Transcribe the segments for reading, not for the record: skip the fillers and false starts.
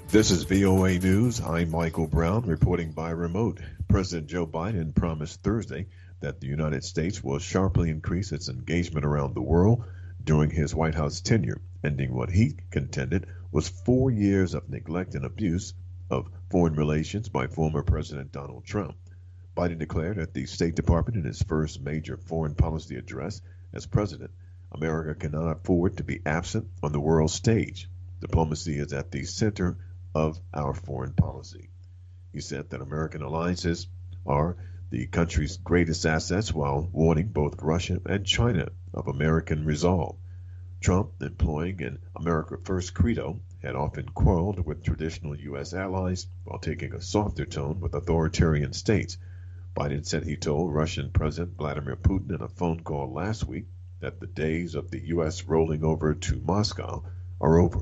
This is VOA News. I'm Michael Brown reporting by remote. President Joe Biden promised Thursday that the United States will sharply increase its engagement around the world during his White House tenure, ending what he contended was 4 years of neglect and abuse of foreign relations by former President Donald Trump. Biden declared at the State Department in his first major foreign policy address as president, America cannot afford to be absent on the world stage. Diplomacy is at the center of our foreign policy. He said that American alliances are the country's greatest assets while warning both Russia and China of American resolve. Trump, employing an America First credo, had often quarreled with traditional U.S. allies while taking a softer tone with authoritarian states. Biden said he told Russian President Vladimir Putin in a phone call last week that the days of the U.S. rolling over to Moscow are over.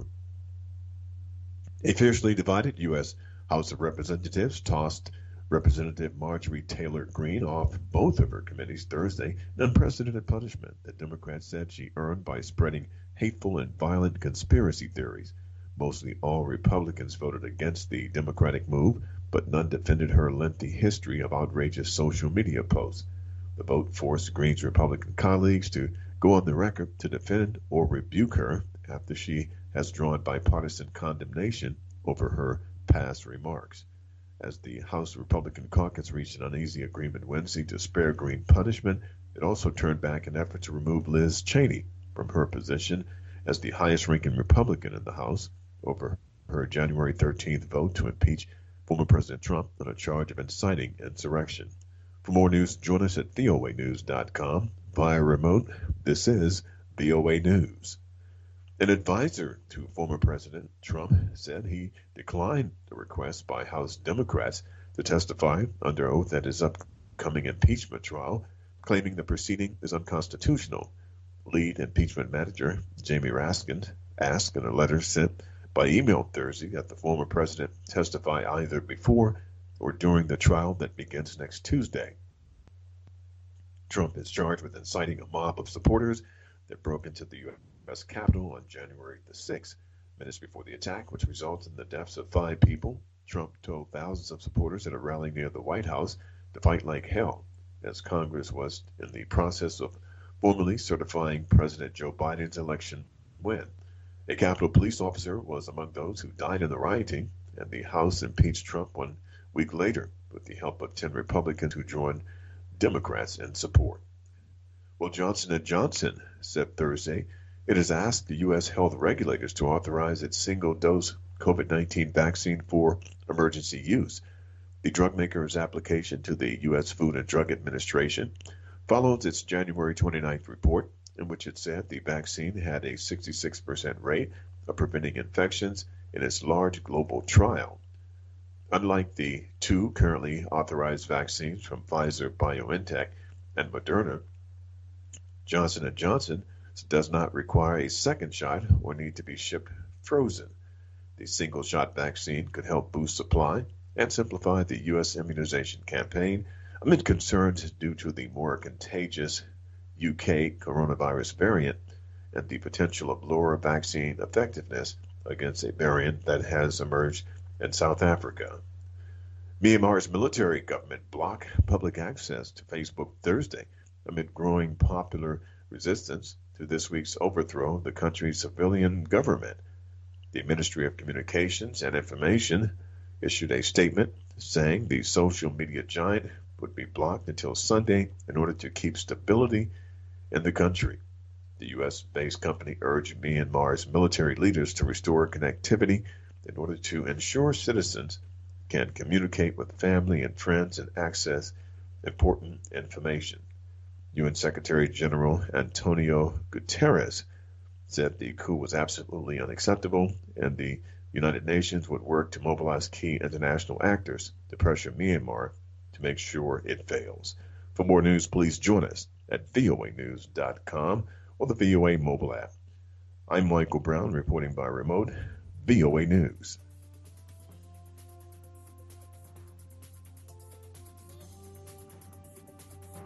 A fiercely divided U.S. House of Representatives tossed Representative Marjorie Taylor Greene off both of her committees Thursday, an unprecedented punishment that Democrats said she earned by spreading hateful and violent conspiracy theories. Mostly all Republicans voted against the Democratic move, but none defended her lengthy history of outrageous social media posts. The vote forced Greene's Republican colleagues to go on the record to defend or rebuke her after she has drawn bipartisan condemnation over her past remarks. As the House Republican caucus reached an uneasy agreement Wednesday to spare Greene punishment, it also turned back an effort to remove Liz Cheney from her position as the highest-ranking Republican in the House over her January 13th vote to impeach former President Trump on a charge of inciting insurrection. For more news, join us at voanews.com. Via remote, this is VOA News. An advisor to former President Trump said he declined the request by House Democrats to testify under oath at his upcoming impeachment trial, claiming the proceeding is unconstitutional. Lead impeachment manager Jamie Raskin asked in a letter sent by email Thursday that the former president testify either before or during the trial that begins next Tuesday. Trump is charged with inciting a mob of supporters that broke into the U.S. Capitol on January the 6th, minutes before the attack, which resulted in the deaths of 5 people. Trump told thousands of supporters at a rally near the White House to fight like hell, as Congress was in the process of formally certifying President Joe Biden's election win. A Capitol police officer was among those who died in the rioting, and the House impeached Trump 1 week later with the help of 10 Republicans who joined Democrats in support. Well, Johnson & Johnson said Thursday it has asked the U.S. health regulators to authorize its single-dose COVID-19 vaccine for emergency use. The drug maker's application to the U.S. Food and Drug Administration follows its January 29th report, in which it said the vaccine had a 66% rate of preventing infections in its large global trial. Unlike the 2 currently authorized vaccines from Pfizer-BioNTech and Moderna, Johnson & Johnson does not require a second shot or need to be shipped frozen. The single-shot vaccine could help boost supply and simplify the U.S. immunization campaign amid concerns due to the more contagious UK coronavirus variant and the potential of lower vaccine effectiveness against a variant that has emerged in South Africa. Myanmar's military government blocked public access to Facebook Thursday amid growing popular resistance to this week's overthrow of the country's civilian government. The Ministry of Communications and Information issued a statement saying the social media giant would be blocked until Sunday in order to keep stability in the country. The U.S.-based company urged Myanmar's military leaders to restore connectivity in order to ensure citizens can communicate with family and friends and access important information. UN Secretary General Antonio Guterres said the coup was absolutely unacceptable and the United Nations would work to mobilize key international actors to pressure Myanmar to make sure it fails. For more news, please join us at voanews.com or the VOA mobile app. I'm Michael Brown reporting by remote, VOA News.